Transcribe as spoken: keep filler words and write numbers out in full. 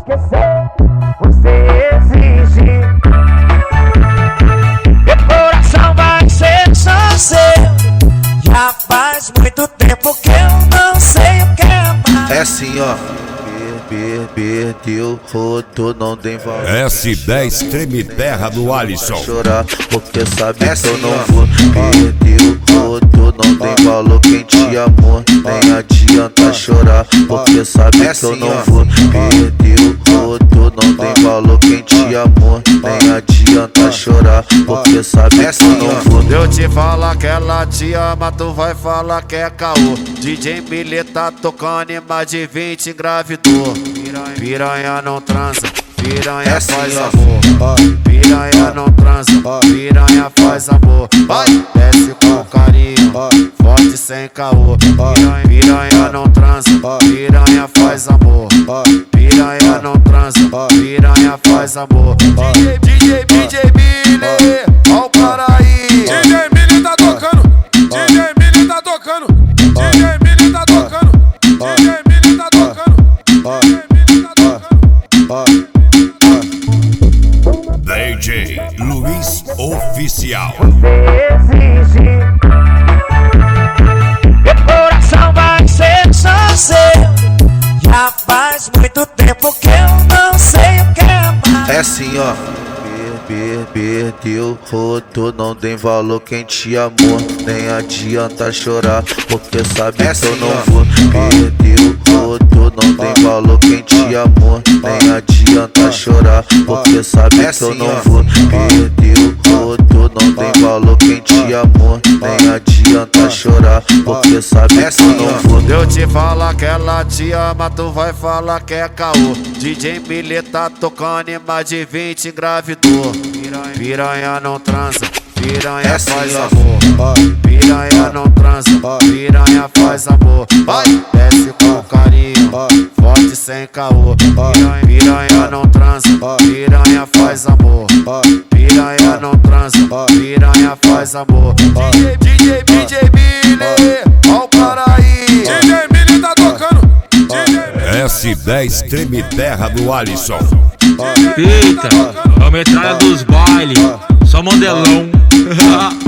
esquecer, você exige. Meu coração vai ser só seu. Já faz muito tempo que eu não sei o que é mais. É assim, ó. Perdeu, rodou, não tem valor. S dez Treme Terra do Alisson. Chorar, porque sabe que eu não vou. Perdeu, rodou, não tem valor. Quem te amou, nem adianta chorar, porque sabe que eu não vou. Perdeu, rodou, não tem valor. Quem te amou, nem adianta chorar, porque sabe que eu não vou. Eu te falar que ela te ama, tu vai falar que é caô. D J Milê tá tocando e mais de vinte engravidou. Piranha não transa, piranha faz amor. Piranha não transa, piranha faz amor. Vai, desce com carinho, forte sem caô. Piranha não transa, piranha faz amor. Piranha não transa, piranha faz amor. D J, D J Milê, ó o cara aí. D J Milê tá tocando, D J Milê tá tocando, D J Milê tá tocando, D J Milê tá tocando. D J Luiz Oficial. Você exige. Meu coração vai ser só seu. Já faz muito tempo que eu não sei o que é mais. É assim, ó. Perdeu, rodou, não tem valor. Quem te amou, nem adianta chorar, porque sabe que eu não vou. Perdeu, rodou, não tem valor. Quem te amou, nem adianta chorar, porque sabe que eu não vou. Perdeu, rodou, não tem valor. Quem te amou, nem adianta chorar, porque sabe que eu não vou. Eu te falar que ela te ama, tu vai falar que é caô. D J Milê tá tocando e mais de vinte engravidou. Piranha não transa, piranha faz amor. Piranha não transa, piranha faz amor. Vai, desce com carinho, forte sem caô. Piranha não transa, piranha faz amor. Piranha não transa, piranha faz amor. D J, D J Milê, ó o cara aí. D J Milê tá tocando, D J S dez Treme Terra do Alisson. Eita, é a metralha dos bailes, só mandelão.